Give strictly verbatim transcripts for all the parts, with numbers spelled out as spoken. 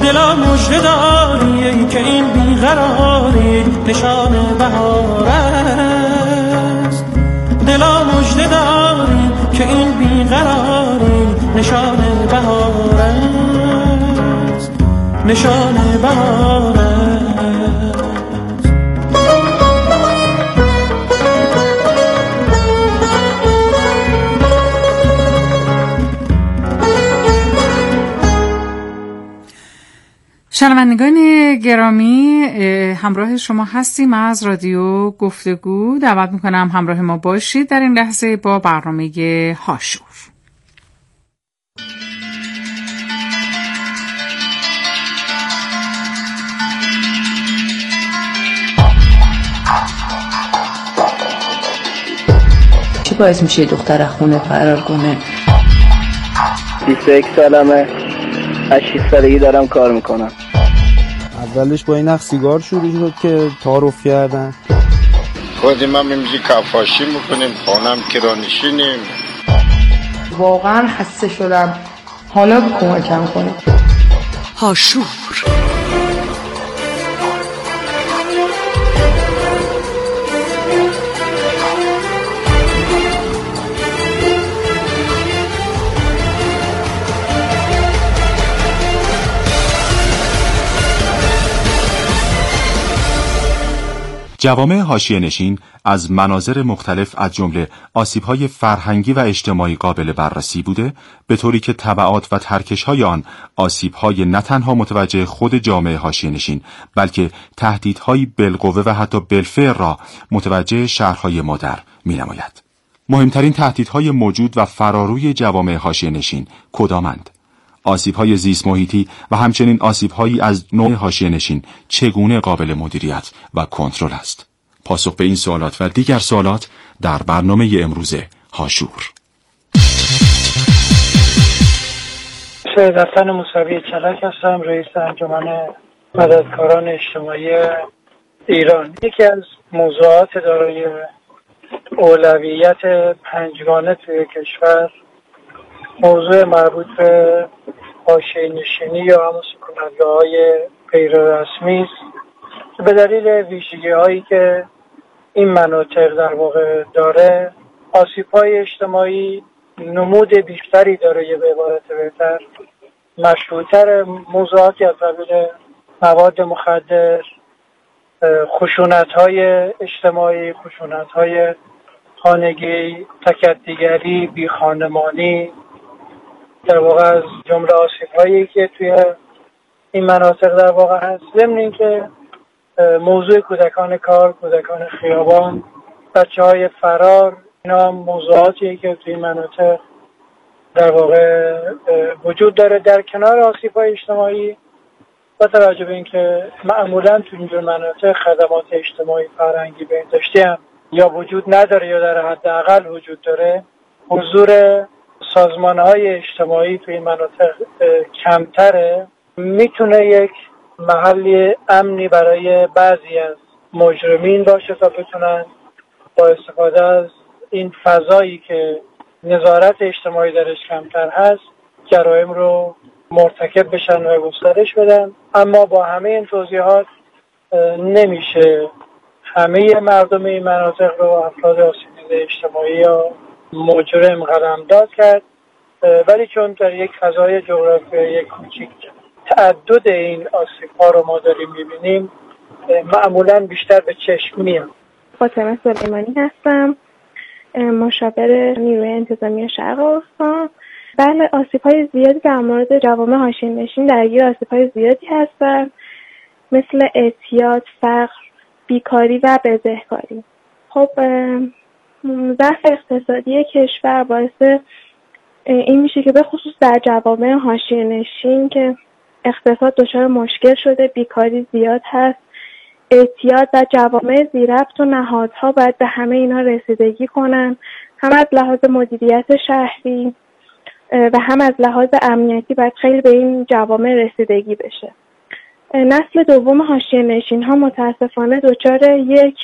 دلا مژده داری که این بیقراری نشان بهار است. دلا مژده داری که این بیقراری نشان بهار است، نشان بهار است. شنوندگان گرامی، همراه شما هستیم از رادیو گفتگو. دعوت میکنم همراه ما باشید در این لحظه با برنامه هاشور. چی باعث میشه دختر خونه فرار کنه؟ بیست و یک سالمه، از شش سالگی دارم کار میکنم. اولش با این اخ سیگار شروع شد که تعارف کردن. خودیم هم میمزی کفاشی میکنیم، خانم کرانشینیم. واقعا خسته شدم، حالا کمکم کنه. هاشور. جوامع حاشیه‌نشین از مناظر مختلف از جمله آسیب‌های فرهنگی و اجتماعی قابل بررسی بوده، به طوری که تبعات و ترکش‌های آن آسیب‌های نه تنها متوجه خود جامعه حاشیه‌نشین بلکه تهدیدهای بالقوه و حتی بالفعل را متوجه شهرهای مادر می‌نماید. مهمترین تهدیدهای موجود و فراروی جوامع حاشیه‌نشین کدامند؟ آسیب‌های زیست محیطی و همچنین آسیب‌هایی از نوع حاشیه‌نشین چگونه قابل مدیریت و کنترل است؟ پاسخ به این سوالات و دیگر سوالات در برنامه امروز هاشور. سید حسن موسوی چلک هستم، رئیس انجمن مددکاران اجتماعی ایران. یکی از موضوعات دارای اولویت پنجگانه توی کشور موضوع مربوط به حاشیه‌نشینی یا همون سکونتگاه‌های غیر رسمی است. به دلیل ویژگی‌هایی که این مناطق در واقع داره، آسیب‌های اجتماعی نمود بیشتری داره، یا به عبارت بهتر مشهورتر موضوعاتی از قبیل مواد مخدر، خشونت‌های اجتماعی، خشونت‌های خانگی، تکدیگری، بیخانمانی، در واقع از جمله آسیب‌هایی که توی این مناطق در واقع هست. ضمن اینکه موضوع کودکان کار، کودکان خیابان، بچه‌های فرار، اینا موضوعاتی که توی این مناطق در واقع وجود داره. در کنار آسیب‌های اجتماعی با توجه به اینکه معمولاً توی اینجور مناطق خدمات اجتماعی فرهنگی بهداشتی هم یا وجود نداره یا در حداقل وجود داره، حضور سازمان‌های اجتماعی توی این مناطق کمتره، میتونه یک محلی امنی برای بعضی از مجرمین باشه تا بتونن با استفاده از این فضایی که نظارت اجتماعی درش کمتر هست جرایم رو مرتکب بشن و گسترش بدن. اما با همه این توضیحات نمیشه همه مردم این مناطق رو افراد آسیب‌دیده اجتماعی یا مجرم قلمداد کرد، ولی چون در یک فضای جغرافیایی کوچیک تعدد این آسیب‌ها رو ما داریم می‌بینیم، معمولاً بیشتر به چشم میاد. فاطمه سلیمانی هستم، مشاور نیروی انتظامی شرق استان. بله، آسیب‌های زیادی در مورد جوامع حاشیه‌نشین درگیر آسیب‌های زیادی هستن، مثل اعتیاد، فقر، بیکاری و بزهکاری. خب ضعف اقتصادی کشور باعث این میشه که به خصوص در جوامع حاشیه‌نشین که اقتصاد دچار مشکل شده، بیکاری زیاد هست، اعتیاد و جوامع ذی‌ربط و نهادها باید به همه اینا رسیدگی کنن، هم از لحاظ مدیریت شهری و هم از لحاظ امنیتی باید خیلی به این جوامع رسیدگی بشه. نسل دوم حاشیه‌نشین ها متاسفانه دچار یک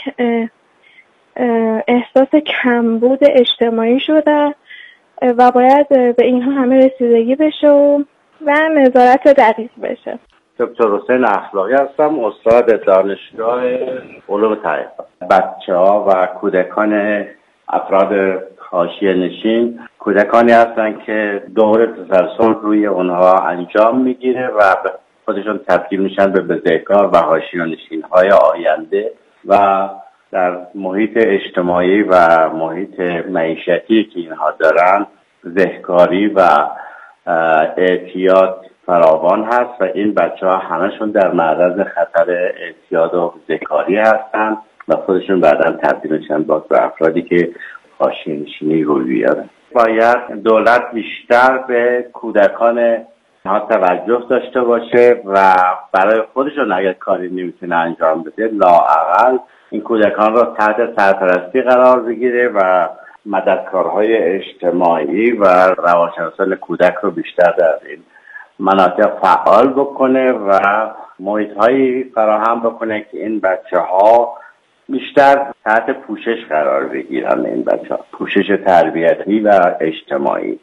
احساس کمبود اجتماعی شده و باید به اینها همه رسیدگی بشه و نظارت دقیق بشه. دکتر حسین اخلاقی هستم، استاد دانشگاه علوم طبیعی. بچه‌ها و کودکان افراد حاشیه نشین کودکانی هستن که دور تسلسل روی اونها انجام میگیره و خودشون تبدیل میشن به بزهکار و حاشیه نشین های آینده و در محیط اجتماعی و محیط معیشتی که اینها دارن زهکاری و اعتیاد فراوان هست و این بچه ها همشون در معرض خطر اعتیاد و زهکاری هستن و خودشون بعداً تبدیل میشن با افرادی که حاشیه نشینی روی بیارن. باید دولت بیشتر به کودکان ها توجه داشته باشه و برای خودشون اگر کاری نمیتونه انجام بده لااقل این کودکان را تحت سرپرستی قرار بگیره و مددکارهای اجتماعی و روانشناسان کودک رو بیشتر در این مناطق فعال بکنه و محیط‌هایی فراهم بکنه که این بچه‌ها بیشتر تحت پوشش قرار بگیرن. این بچه‌ها پوشش تربیتی و اجتماعی.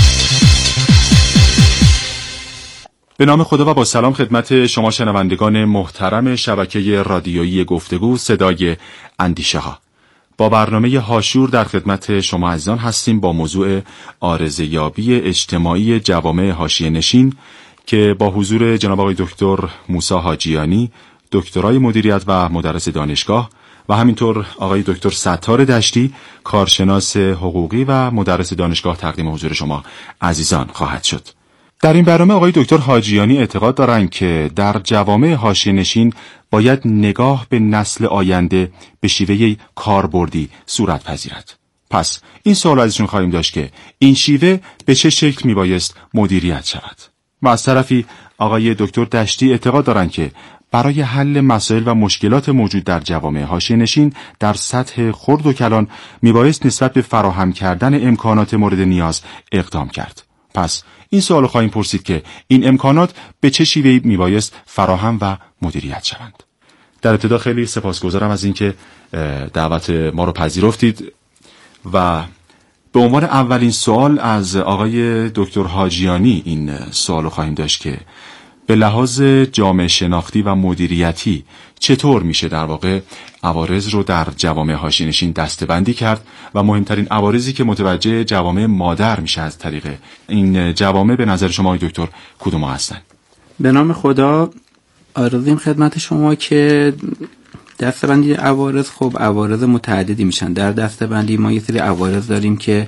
به نام خدا و با سلام خدمت شما شنوندگان محترم شبکه رادیویی گفتگو صدای اندیشه ها. با برنامه هاشور در خدمت شما عزیزان هستیم با موضوع عارضه‌یابی اجتماعی جوامع حاشیه نشین که با حضور جناب آقای دکتر موسی حاجیانی، دکترای مدیریت و مدرس دانشگاه و همینطور آقای دکتر ستار دشتی، کارشناس حقوقی و مدرس دانشگاه تقدیم حضور شما عزیزان خواهد شد. در این برنامه آقای دکتر حاجیانی اعتقاد دارند که در جوامع حاشیه نشین باید نگاه به نسل آینده به شیوه کاربردی صورت پذیرد. پس این سوال ازشون خواهیم داشت که این شیوه به چه شکل میبایست مدیریت شود. و از طرفی آقای دکتر دشتی اعتقاد دارند که برای حل مسائل و مشکلات موجود در جوامع حاشیه نشین در سطح خرد و کلان میبایست نسبت به فراهم کردن امکانات مورد نیاز اقدام کرد. پس این سوال خواهیم پرسید که این امکانات به چه شیوهی میبایست فراهم و مدیریت شوند. در ابتدا خیلی سپاسگزارم از اینکه دعوت ما رو پذیرفتید و به عنوان اولین سوال از آقای دکتر حاجیانی این سوال رو خواهیم داشت که به لحاظ جامعه شناختی و مدیریتی چطور میشه در واقع عوارض رو در جوامع حاشیه نشین دسته‌بندی کرد و مهمترین عوارضی که متوجه جوامع مادر میشه از طریق این جوامع به نظر شما آقای دکتر کدوم هستن؟ به نام خدا آرزویم خدمت شما که دسته‌بندی عوارض خب عوارض متعددی میشن. در دسته‌بندی ما یه سری عوارض داریم که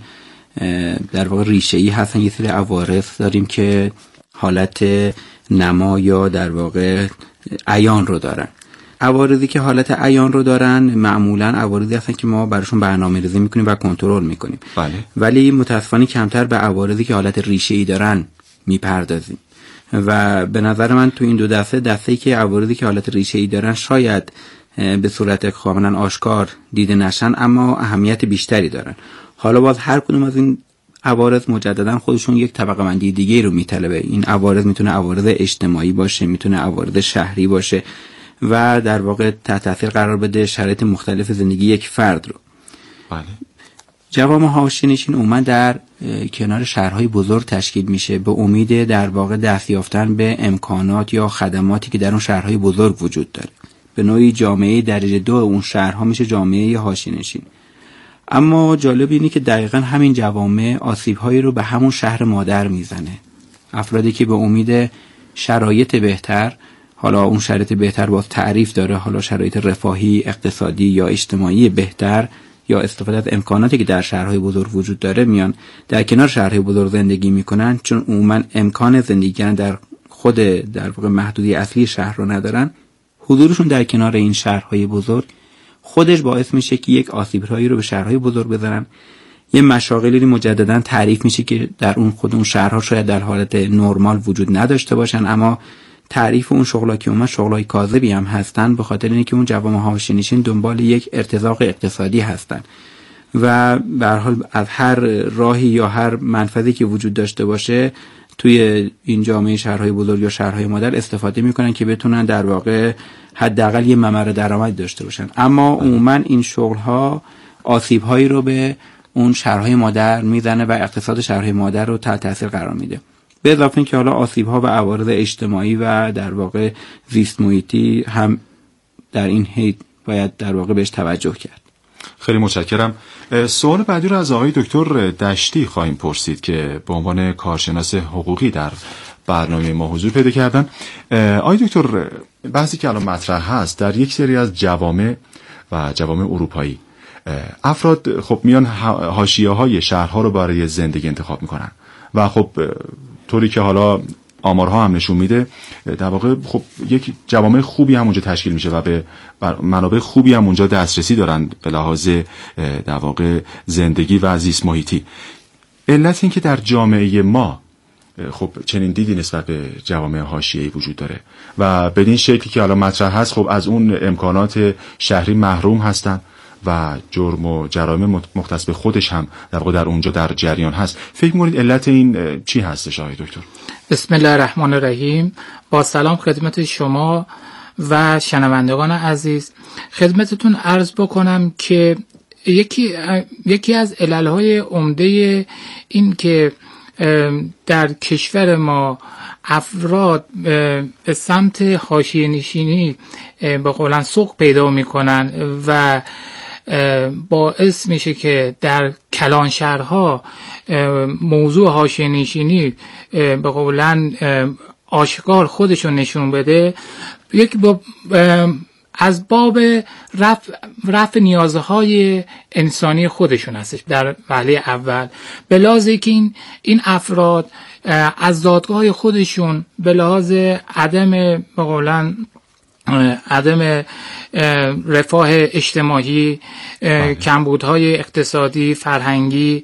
در واقع ریشه‌ای هستن، یه سری عوارض داریم که حالت نما یا در واقع عیان رو دارن. عوارضی که حالت عیان رو دارن معمولا عوارضی هستن که ما براشون برنامه‌ریزی میکنیم و کنترل میکنیم. بله. ولی متاسفانه کمتر به عوارضی که حالت ریشه‌ای دارن میپردازیم. و به نظر من تو این دو دسته دسته‌ای که عوارضی که حالت ریشه‌ای دارن شاید به صورت کاملا آشکار دیده نشن اما اهمیت بیشتری دارن. حالا باز هر کدوم از این عوارض مجددا خودشون یک طبقه بندی دیگه رو میطلبه. این عوارض میتونه عوارض اجتماعی باشه، میتونه عوارض شهری باشه و در واقع تحت تاثیر قرار بده شرایط مختلف زندگی یک فرد رو. بله. جوامع حاشیه نشین عموما در کنار شهرهای بزرگ تشکیل میشه به امید در واقع دست یافتن به امکانات یا خدماتی که در اون شهرهای بزرگ وجود داره. به نوعی جامعه درجه دو اون شهرها میشه جامعه حاشیه نشین. اما جالب اینه که دقیقاً همین جوامع آسیب‌هایی رو به همون شهر مادر میزنه. افرادی که به امید شرایط بهتر، حالا اون شرایط بهتر باز تعریف داره، حالا شرایط رفاهی، اقتصادی یا اجتماعی بهتر یا استفاده از امکاناتی که در شهرهای بزرگ وجود داره میان در کنار شهرهای بزرگ زندگی میکنن، چون عموماً امکان زندگی کردن در خود در واقع محدودی اصلی شهر رو ندارن. حضورشون در کنار این شهرهای بزرگ خودش باعث میشه که یک آسیب‌هایی رو به شهرهای بزرگ بزنن. یه مشاغلی مجددا تعریف میشه که در اون خود اون شهرها شاید در حالت نرمال وجود نداشته باشن، اما تعریف اون شغلا که اون شغلای کاذبی هم هستن به خاطر اینکه اون جوامع حاشیه نشین دنبال یک ارتزاق اقتصادی هستن و به هر حال از هر راهی یا هر منفذی که وجود داشته باشه توی این جامعه شهرهای بزرگ یا شهرهای مادر استفاده میکنن که بتونن در واقع حداقل یه ممر درآمد داشته باشن. اما عموما این شغل‌ها آسیب‌هایی رو به اون شهرهای مادر میزنه و اقتصاد شهرهای مادر رو تحت تاثیر قرار میده. به اضافه اینکه حالا آسیب‌ها و عوارض اجتماعی و در واقع زیست محیطی هم در این حید باید در واقع بهش توجه کرد. خیلی متشکرم. سوال بعدی رو از آقای دکتر دشتی خواهیم پرسید که به عنوان کارشناس حقوقی در برنامه ما حضور پیدا کردن. آقای دکتر، بحثی که الان مطرح هست در یک سری از جوامع و جوامع اروپایی، افراد خب میان حاشیه‌های شهرها رو برای زندگی انتخاب میکنن و خب طوری که حالا آمارها هم نشون میده در واقع خب یک جوامع خوبی هم اونجا تشکیل میشه و به منابع خوبی هم اونجا دسترسی دارن به لحاظ در واقع زندگی و زیست محیطی. علت این که در جامعه ما خب چنین دیدی نسبت به جوامع حاشیه‌ای وجود داره و بدین شکلی که الان مطرح هست خب از اون امکانات شهری محروم هستن و جرم و جرایم مختص به خودش هم در واقع در اونجا در جریان هست. فکر می‌کنید علت این چی هستش آقای دکتر؟ بسم الله الرحمن الرحیم. با سلام خدمت شما و شنوندگان عزیز. خدمتتون عرض بکنم که یکی یکی از علل‌های عمده این که در کشور ما افراد به سمت حاشیه نشینی به قولن سوق پیدا میکنن و باعث میشه که در کلان شهرها موضوع حاشیه نشینی به قولن آشکار خودشون نشون بده. یک با از باب رفع, رفع نیازهای انسانی خودشون هستش در وهله اول، به لحاظ که این, این افراد از دادگاه خودشون به لحاظ عدم به قولن عدم رفاه اجتماعی، کمبودهای اقتصادی، فرهنگی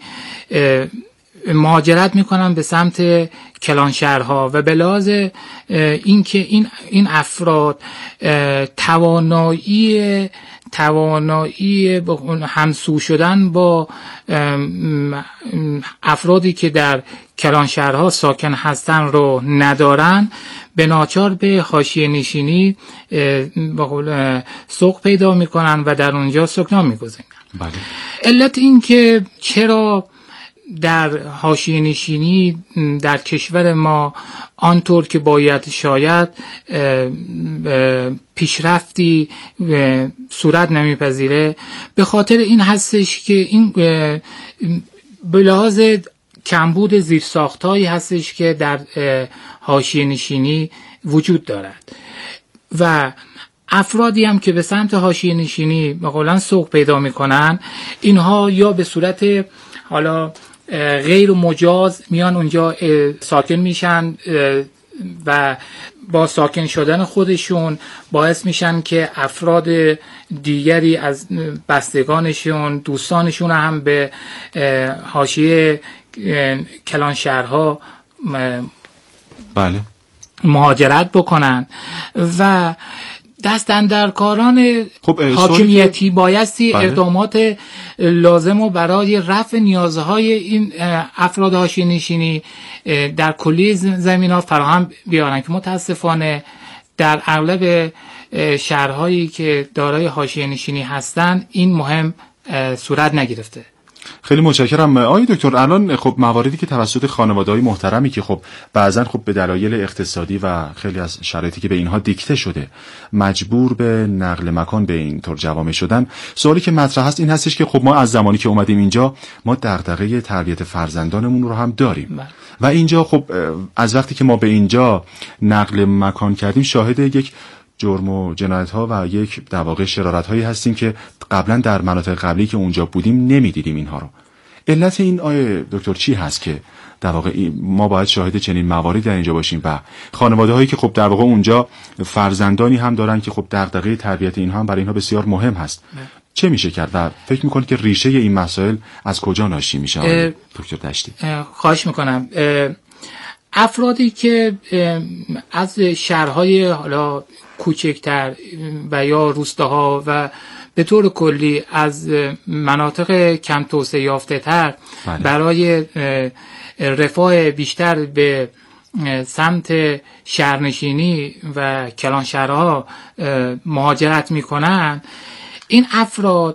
مهاجرت میکنن به سمت کلان شهرها و به لحاظ اینکه این این افراد توانایی توانایی همسو شدن با افرادی که در کلان شهرها ساکن هستن رو ندارن، به ناچار به حاشیه نشینی به قول سوق پیدا میکنن و در اونجا سکنا میگذارن. بله. علت این که چرا در حاشیه نشینی در کشور ما آنطور که باید شاید پیشرفتی صورت نمیپذیره، به خاطر این هستش که این به لحاظ کمبود زیرساختایی هستش که در حاشیه نشینی وجود دارد و افرادی هم که به سمت حاشیه نشینی به قولن سوق پیدا میکنن، اینها یا به صورت حالا غیر مجاز میان اونجا ساکن میشن و با ساکن شدن خودشون باعث میشن که افراد دیگری از بستگانشون، دوستانشون هم به حاشیه کلان شهرها بله مهاجرت بکنن و دست اندرکاران خب حاکمیتی بایستی بله. اقدامات لازم و برای رفع نیازهای این افراد حاشیه نشینی در کلی زمین‌ها فراهم بیارن که متاسفانه در اغلب شهرهایی که دارای حاشیه نشینی هستن این مهم صورت نگرفته. خیلی متشکرم آقای دکتر. الان خب مواردی که توسط خانواده‌های محترمی که خب بعضن خب به دلایل اقتصادی و خیلی از شرایطی که به اینها دیکته شده مجبور به نقل مکان به این طور جوامع شدن، سوالی که مطرح هست این هستش که خب ما از زمانی که اومدیم اینجا ما دغدغه تربیت فرزندانمون رو هم داریم بله. و اینجا خب از وقتی که ما به اینجا نقل مکان کردیم شاهد یک جرم و جنایت ها و یک در واقع شرارت هایی هستیم که قبلا در مناطق قبلی که اونجا بودیم نمیدیدیم اینها رو. علت این آیه دکتر چی هست که در واقع ما باید شاهد چنین مواردی در اینجا باشیم و خانواده هایی که خب در واقع اونجا فرزندانی هم دارن که خب دغدغه تربیت اینها هم برای اینها بسیار مهم هست نه. چه میشه کرد و فکر میکنید که ریشه این مسائل از کجا ناشی میشه دکتر دشتی؟ خواهش میکنم. افرادی که از شهرهای حالا کوچکتر و یا روستاها و به طور کلی از مناطق کم توسعه یافته تر برای رفاه بیشتر به سمت شهرنشینی و کلان شهرها مهاجرت میکنن، این افراد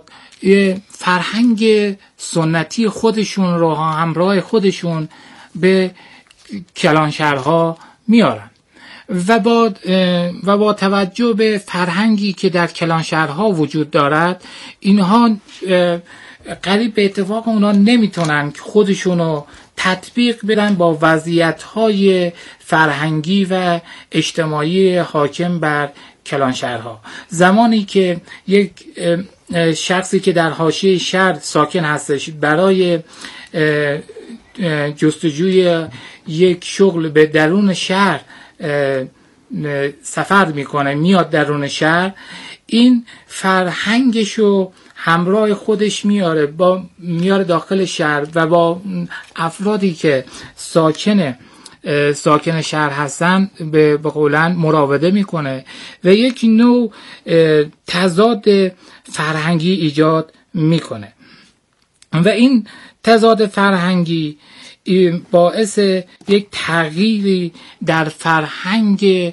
فرهنگ سنتی خودشون رو همراه خودشون به کلانشهرها میارن و با و با توجه به فرهنگی که در کلانشهرها وجود دارد، اینها قریب به اتفاق اونا نمیتونن که خودشونو تطبیق بدن با وضعیت‌های فرهنگی و اجتماعی حاکم بر کلانشهرها. زمانی که یک شخصی که در حاشیه شهر ساکن هستش برای جستجوی یک شغل به درون شهر سفر میکنه، میاد درون شهر، این فرهنگشو همراه خودش میاره با میاره داخل شهر و با افرادی که ساکن ساکن شهر هستن به قولن مراوده میکنه و یک نوع تضاد فرهنگی ایجاد میکنه و این تضاد فرهنگی باعث یک تغییری در فرهنگ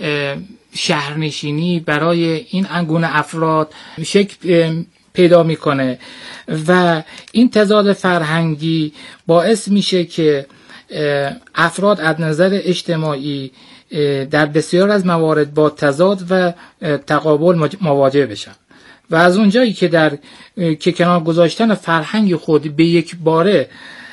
شهرنشینی برای این انگونه افراد شکل پیدا میکنه و این تضاد فرهنگی باعث میشه که افراد از نظر اجتماعی در بسیار از موارد با تضاد و تقابل مواجه بشن و از اونجایی که در که کنار گذاشتن فرهنگ خود به یک باره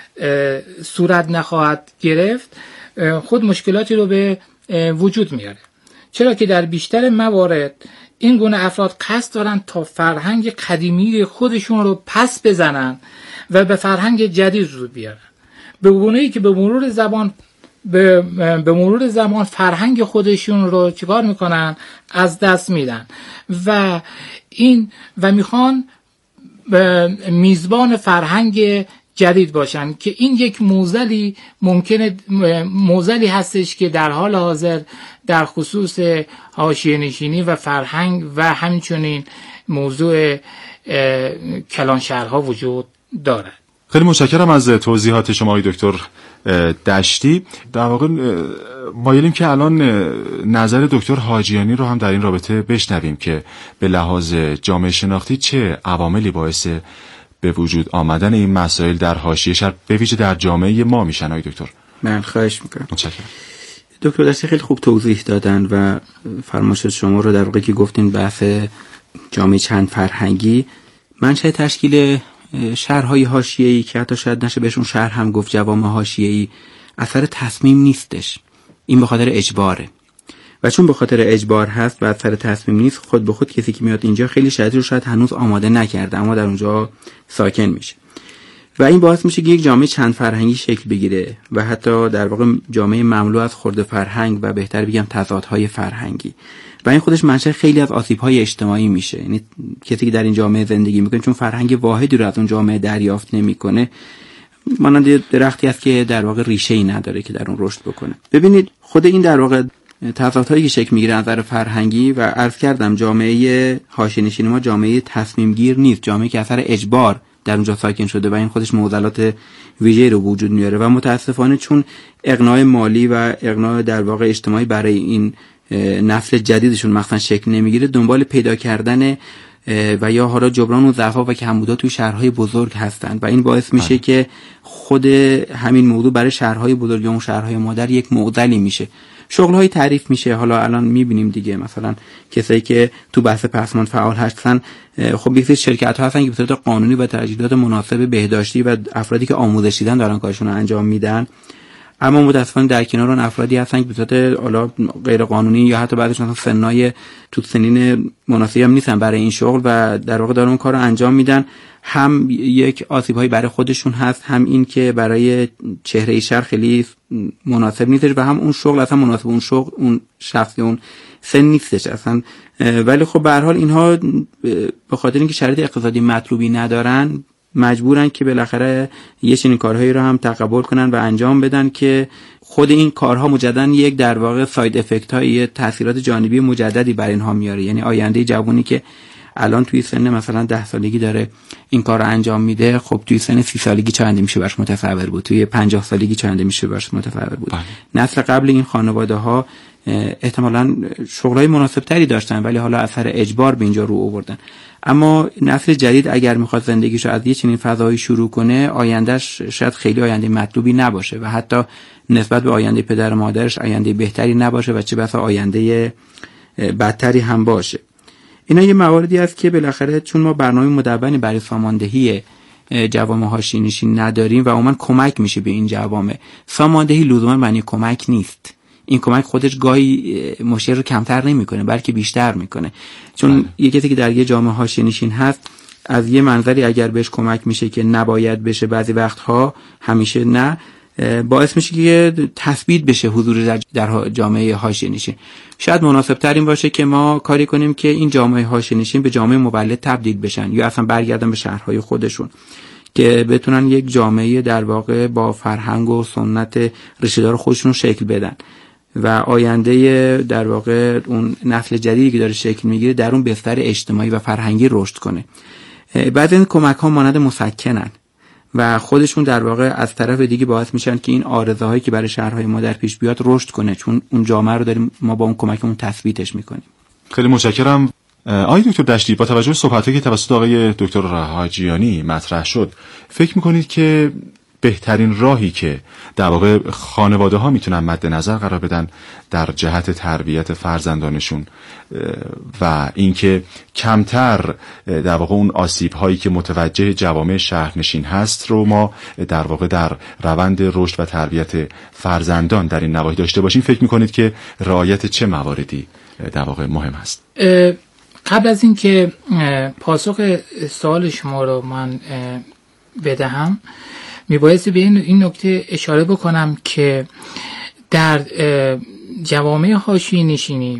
صورت نخواهد گرفت، خود مشکلاتی رو به وجود میاره، چرا که در بیشتر موارد این گونه افراد قصد دارن تا فرهنگ قدیمی خودشون رو پس بزنن و به فرهنگ جدید رو بیارن، به گونه‌ای که به مرور زمان به, به مرور زمان فرهنگ خودشون رو چیکار میکنن؟ از دست میدن و این و میخوان میزبان فرهنگ جدید باشن که این یک موزلی ممکنه موزلی هستش که در حال حاضر در خصوص حاشیه نشینی و فرهنگ و همچنین موضوع کلانشهرها وجود دارد. خیلی متشکرم از توضیحات شما آقای دکتر دشتی. در واقع مایلیم که الان نظر دکتر حاجیانی رو هم در این رابطه بشنویم که به لحاظ جامعه شناختی چه عواملی باعث به وجود آمدن این مسائل در حاشیه شهر به ویژه در جامعه ما میشن. آقای دکتر من خواهش میکنم. متشکرم. دکتر دستی خیلی خوب توضیح دادن و فرمایشات شما رو در واقع که گفتین بحث جامعه چند فرهنگی، منشأ تشکیل شهرهای حاشیه‌ای که حتی شاید نشه بهشون شهر هم گفت، جوامع حاشیه‌ای، اثر تصمیم نیستش، این به خاطر اجباره و چون به خاطر اجبار هست و اثر تصمیم نیست، خود به خود کسی که میاد اینجا خیلی شرایطی رو شاید هنوز آماده نکرده اما در اونجا ساکن میشه و این باعث میشه که یک جامعه چند فرهنگی شکل بگیره و حتی در واقع جامعه مملو از خرد فرهنگ و بهتر بگم تضادهای فرهنگی و این خودش منشأ خیلی از آسیب‌های اجتماعی میشه. یعنی کسی که در این جامعه زندگی میکنه چون فرهنگ واحدی رو از اون جامعه دریافت نمیکنه، مانند درختی است که در واقع ریشه‌ای نداره که در اون رشد بکنه. ببینید خود این در واقع تضادهایی که شکل میگیره از نظر فرهنگی و عرض کردم جامعه حاشیه‌نشین ما جامعه تصمیم گیر نیست، جامعه که اثر اجبار در اونجا ساکن شده و این خودش معضلات ویژه‌ای رو وجود میاره و متاسفانه چون اقناع مالی و اقناع در واقع اجتماعی برای این نسل جدیدشون مثلا شکل نمیگیره، دنبال پیدا کردن و یا حالا جبران و ضعف‌ها و کمبودها توی شهرهای بزرگ هستن و این باعث میشه آه. که خود همین موضوع برای شهرهای بزرگ یا اون شهرهای مادر یک معضلی میشه. شغل‌های تعریف میشه، حالا الان میبینیم دیگه مثلا کسایی که تو بحث پسماند فعال هستن، خب بیشتر شرکت‌ها هستن که به صورت قانونی و تجهیزات مناسب بهداشتی و افرادی که آموزش دیدن دارن کارشون رو انجام میدن، اما متاسفانه در کنار اون افرادی هستن که به صورت حالا غیر قانونی یا حتی بعضیشون مثلا سنای تو سنین مناسبی هم نیستن برای این شغل و در واقع دارن اون کارو انجام میدن. هم یک آسیب‌هایی برای خودشون هست، هم این که برای چهره شهر خیلی مناسب نیستش و هم اون شغل اصلا مناسب اون شغل اون شخصی اون سن نیستش اصلا. ولی خب به هر حال اینها به خاطر اینکه شرایط اقتصادی مطلوبی ندارن مجبورن که بالاخره یه چنین کارهایی رو هم تقبل کنن و انجام بدن که خود این کارها مجددا یک در واقع ساید افکت های تاثیرات جانبی مجددی بر اینها میاره. یعنی آینده جوانی که الان توی سن مثلا ده سالگی داره این کار رو انجام میده، خب توی سن سی سالگی چنده میشه براش متصور بود، توی پنجاه سالگی چنده میشه براش متصور بود. نسل قبل این خانواده ها احتمالاً شغلای مناسب تری داشتن ولی حالا اثر اجبار به اینجا رو آوردن. اما نسل جدید اگر میخواد زندگیشو از یه چنین فضایی شروع کنه، آیندهش شاید خیلی آینده مطلوبی نباشه و حتی نسبت به آینده پدر و مادرش آینده بهتری نباشه و چه بسا آینده بدتری هم باشه. اینا یه مواردی است که بالاخره چون ما برنامه مدونی برای ساماندهی جوامع حاشیه‌نشین نداریم و عموما کمک میشه به این جوامع. ساماندهی لزوما معنی کمک نیست. این کمک خودش گاهی مشکل رو کمتر نمیکنه بلکه بیشتر میکنه. چون یه کسی که در یه جامعه حاشیه‌نشین هست از یه منظری اگر بهش کمک میشه که نباید بشه، بعضی وقتها، همیشه نه، باعث میشه که تثبیت بشه حضور در جامعه حاشیه‌نشین. شاید مناسب تر این باشه که ما کاری کنیم که این جامعه حاشیه‌نشین به جامعه مولد تبدیل بشن یا اصلا برگردن به شهرهای خودشون که بتونن یک جامعه در واقع با فرهنگ و سنت ریشه‌دار خودشون شکل بدن و آینده در واقع اون نسل جدیدی که داره شکل میگیره در اون بستر اجتماعی و فرهنگی رشد کنه. بعضی این کمک ها مانند مسکنن و خودشون در واقع از طرف دیگه باعث میشن که این آرزوهایی که برای شهرهای ما در پیش بیاد رشد کنه، چون اون جامعه رو داریم ما با اون کمکمون تثبیتش میکنیم. خیلی متشکرم. آقای دکتر دشتی، با توجه به صحبتایی که توسط آقای دکتر حاجیانی مطرح شد، فکر میکنید که بهترین راهی که در واقع خانواده ها میتونن مد نظر قرار بدن در جهت تربیت فرزندانشون و اینکه کمتر در واقع اون آسیب هایی که متوجه جوامع شهرنشین هست رو ما در واقع در روند رشد و تربیت فرزندان در این نواحی داشته باشیم، فکر میکنید که رعایت چه مواردی در واقع مهم است؟ قبل از اینکه پاسخ سوال شما رو من بدهم، میبایستی به این نکته اشاره بکنم که در جوامع حاشیه‌نشینی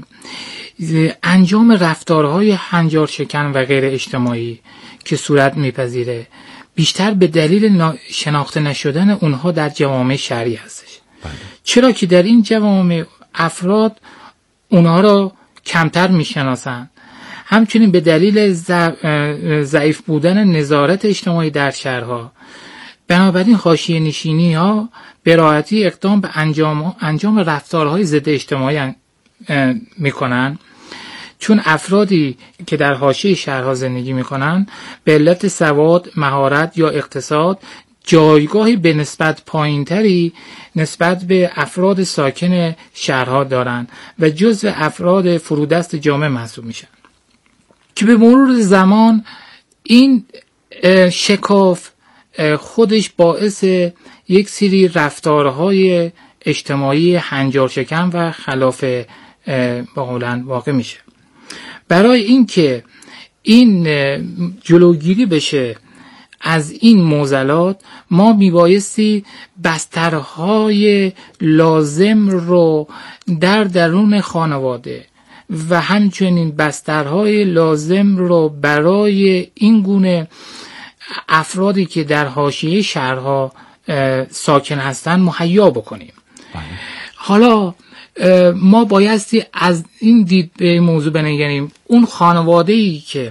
انجام رفتارهای هنجار شکن و غیر اجتماعی که صورت میپذیره بیشتر به دلیل شناخته نشدن اونها در جوامع شهری هستش. بله. چرا که در این جوامع افراد اونها را کمتر میشناسن، همچنین به دلیل ضعیف بودن نظارت اجتماعی در شهرها. بنابراین حاشیه‌نشینی ها به راحتی اقدام به انجام انجام رفتارهای ضد اجتماعی میکنن، چون افرادی که در حاشیه شهرها زندگی میکنن به علت سواد، مهارت یا اقتصاد جایگاهی به نسبت پایینتری نسبت به افراد ساکن شهرها دارند و جزو افراد فرودست جامعه محسوب میشن که به مرور زمان این شکاف خودش باعث یک سری رفتارهای اجتماعی هنجار شکن و خلاف قولن واقع میشه. برای اینکه این جلوگیری بشه از این معضلات، ما میبایستی بسترهای لازم رو در درون خانواده و همچنین بسترهای لازم رو برای این گونه افرادی که در حاشیه شهرها ساکن هستند مهیا بکنیم. بله. حالا ما بایستی از این دید به موضوع بنگریم. اون خانواده‌ای که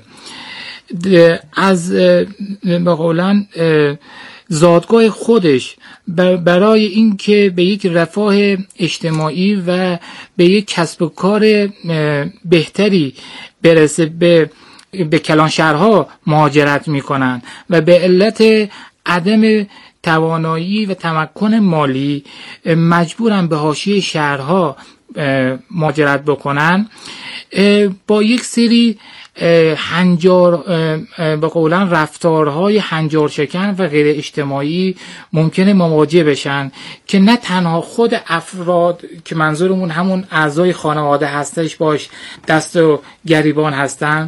از به قولن زادگاه خودش برای اینکه به یک رفاه اجتماعی و به یک کسب و کار بهتری برسه به به کلان شهرها مهاجرت میکنن و به علت عدم توانایی و تمکن مالی مجبورن به حاشیه شهرها مهاجرت بکنن، با یک سری هنجار به قولن رفتارهای هنجار شکن و غیر اجتماعی ممکنه مواجه بشن که نه تنها خود افراد که منظورمون همون اعضای خانواده هستش باش دست و گریبان هستن،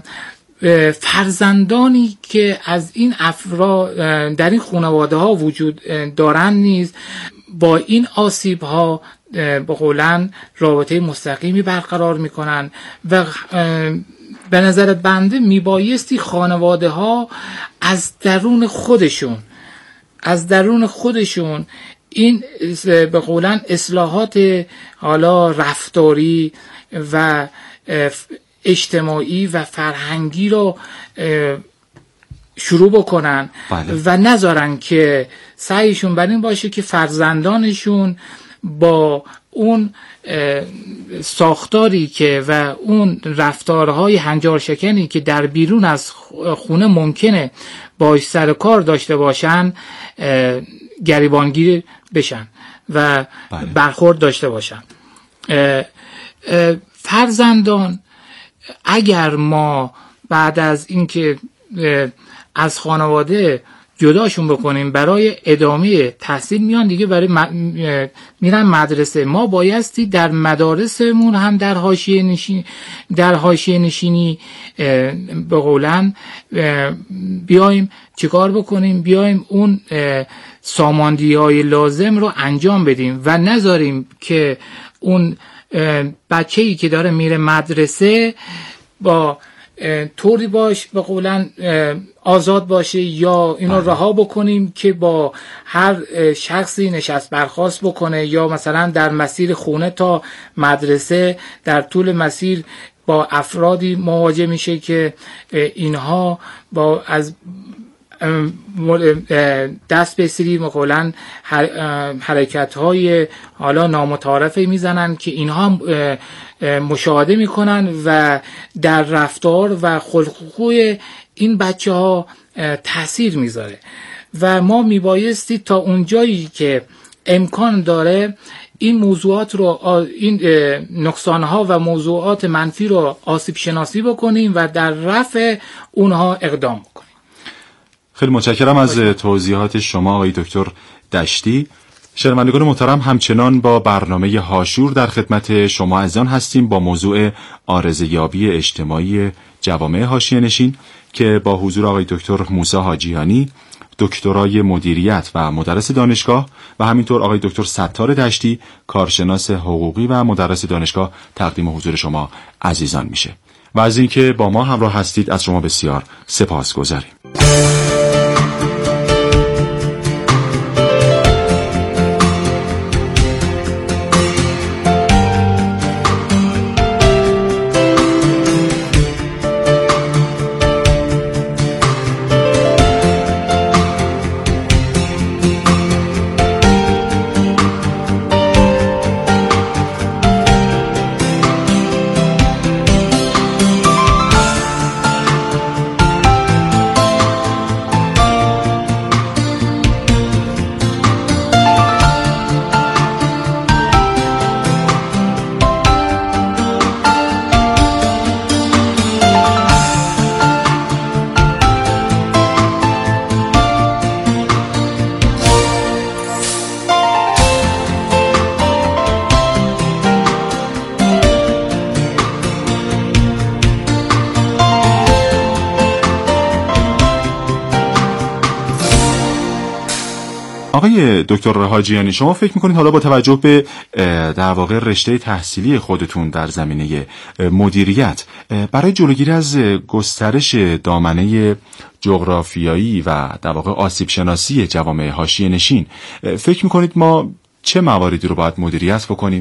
فرزندانی که از این افراد در این خانواده ها وجود دارن نیز با این آسیب ها به قولن رابطه مستقیمی برقرار میکنن و به نظر بنده میبایستی خانواده ها از درون خودشون از درون خودشون این به قولن اصلاحات حالا رفتاری و اجتماعی و فرهنگی رو شروع بکنن. بله. و نذارن که سعیشون بر این باشه که فرزندانشون با اون ساختاری که و اون رفتارهای هنجارشکنی که در بیرون از خونه ممکنه باش سر کار داشته باشن گریبانگیر بشن و بله. برخورد داشته باشن. فرزندان اگر ما بعد از اینکه از خانواده جداشون بکنیم برای ادامه تحصیل میان دیگه برای م... میرن مدرسه، ما بایستی در مدارسمون هم در حاشیه نشینی در حاشیه نشینی به قولن بیایم چیکار بکنیم؟ بیایم اون ساماندهی‌های لازم رو انجام بدیم و نذاریم که اون بچه‌ای که داره میره مدرسه با طوری باش به قولن آزاد باشه یا اینو رها بکنیم که با هر شخصی نشست برخاست بکنه یا مثلا در مسیر خونه تا مدرسه در طول مسیر با افرادی مواجه میشه که اینها با از دست به سری مقولن حرکت های حالا نامتعارفی میزنن که اینها مشاهده میکنن و در رفتار و خلق و خوی این بچه ها تأثیر میذاره و ما میبایستی تا اونجایی که امکان داره این موضوعات رو این نقصانها و موضوعات منفی رو آسیب شناسی بکنیم و در رفع اونها اقدام بکنیم. خیلی متشکرم از توضیحات شما آقای دکتر دشتی. شنوندگان محترم، همچنان با برنامه هاشور در خدمت شما عزیزان هستیم با موضوع عارضه‌یابی اجتماعی جوامع حاشیه‌نشین که با حضور آقای دکتر موسی حاجیانی، دکترای مدیریت و مدرس دانشگاه و همینطور آقای دکتر ستار دشتی، کارشناس حقوقی و مدرس دانشگاه تقدیم حضور شما عزیزان میشه و از اینکه با ما همراه هستید از شما بسیار سپاسگزاریم. آقای دکتر حاجیانی، شما فکر میکنید حالا با توجه به در واقع رشته تحصیلی خودتون در زمینه مدیریت برای جلوگیری از گسترش دامنه جغرافیایی و در واقع آسیب شناسی جوامع حاشیه نشین فکر میکنید ما چه مواردی رو باید مدیریت بکنیم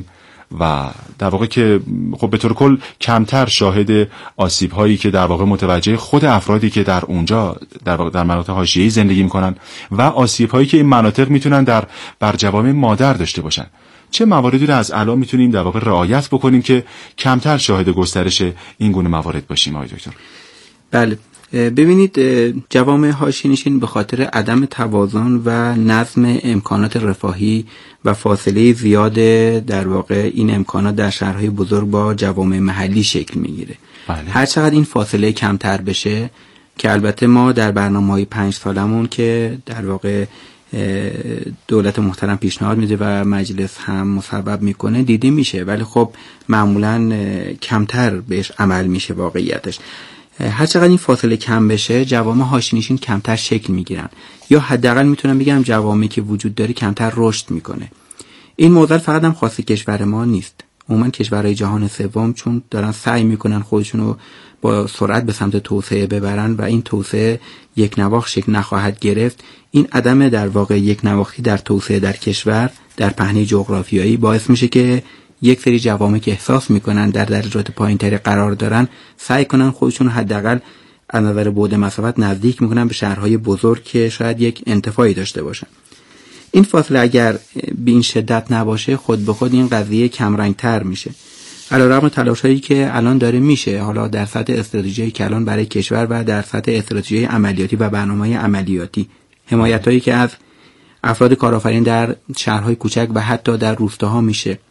و در واقع که خب به طور کل کمتر شاهد آسیب هایی که در واقع متوجه خود افرادی که در اونجا در واقع در مناطق حاشیه‌ای زندگی میکنن و آسیب هایی که این مناطق میتونن در بر جوامع مادر داشته باشن، چه مواردی رو از الان میتونیم در واقع رعایت بکنیم که کمتر شاهد گسترش این گونه موارد باشیم آقای دکتر؟ بله، ببینید جوامع حاشیه‌نشین به خاطر عدم توازن و نظم امکانات رفاهی و فاصله زیاد در واقع این امکانات در شهرهای بزرگ با جوامع محلی شکل میگیره. بله. هر چقدر این فاصله کمتر بشه که البته ما در برنامه‌های پنج سالمون که در واقع دولت محترم پیشنهاد میده و مجلس هم مصوب میکنه دیده میشه، ولی خب معمولاً کمتر بهش عمل میشه واقعیتش. هر چقدر این فاصله کم بشه جوامع حاشیه‌نشین کمتر شکل میگیرن یا حداقل میتونم بگم جوامعی که وجود داره کمتر رشد میکنه. این موضوع فقط هم خاص کشور ما نیست، عموما کشورهای جهان سوم چون دارن سعی میکنن خودشونو با سرعت به سمت توسعه ببرن و این توسعه یک نواخت شکل نخواهد گرفت، این عدم در واقع یک نواختی در توسعه در کشور در پهنه جغرافیایی باعث میشه که یک سری جوامع که احساس میکنن در درجات پایینتری قرار دارن سعی کنن خودشون حداقل از نظر بعد مسافت نزدیک میکنن به شهرهای بزرگ که شاید یک انتفاعی داشته باشن. این فاصله اگر به این شدت نباشه خود به خود این قضیه کمرنگتر میشه. علیرغم تلاش‌هایی که الان داره میشه، حالا در سطح استراتژی کلان برای کشور و در سطح استراتژی عملیاتی و برنامه‌های عملیاتی، حمایتایی که از افراد کارآفرین در شهرهای کوچک و حتی در روستاها میشه،